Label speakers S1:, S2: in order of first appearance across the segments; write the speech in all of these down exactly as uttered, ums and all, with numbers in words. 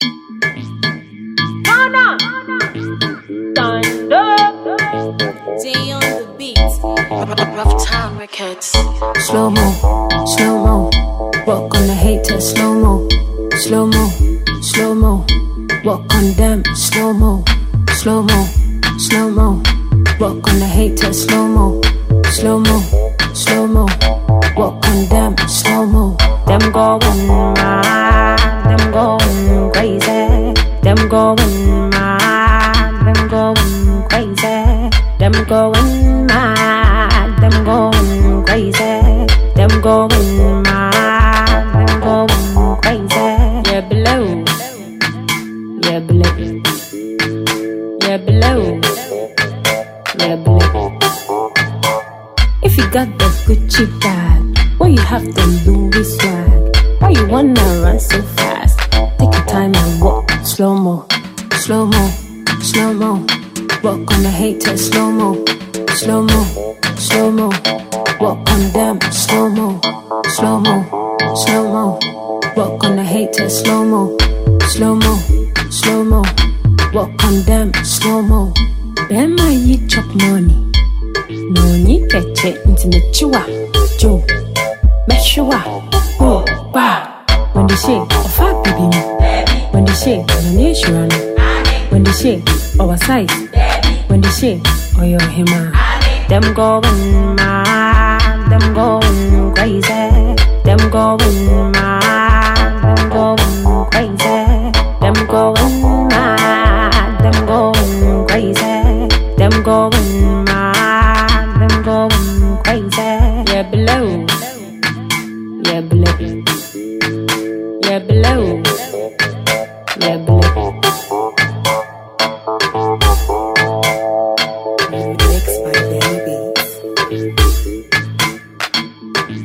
S1: Day on the beat. Rough Town Records.
S2: Slow mo, slow mo. Walk on the hater, slow mo, slow mo, slow mo. Walk on them, slow mo, slow mo, slow mo. Walk on the hater, slow mo, slow mo, slow mo. Walk on them, slow mo. Them going mad, them going crazy. Them going mad, them going crazy. Them going mad, them going crazy. Them going mad, them going crazy. Yeah, below. Yeah, below. Yeah, below. Yeah, below. If you got the Gucci bag, why you have the Louis swag? Why you wanna run so fast? Take your time and walk slow mo, slow mo, slow mo. Walk on the haters, slow mo, slow mo, slow mo. Walk on them, slow mo, slow mo, slow mo. Walk on the haters, slow mo, slow mo, slow mo. Walk on them, slow mo. Them my you chop money. No need catch it into the chua, Joe. Meshua, oh, wow. When they say, oh, fat baby me. When they say, no need sure. When they say, oversize. When they say, oh, you're him, them going mad, them going crazy, them going mad, them going crazy, them going mad, them going crazy, them going mad, them going crazy. Yeah, below, yeah, below, yeah, below, yeah, below.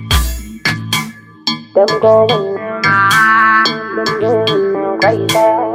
S2: Them going mad, them going crazy.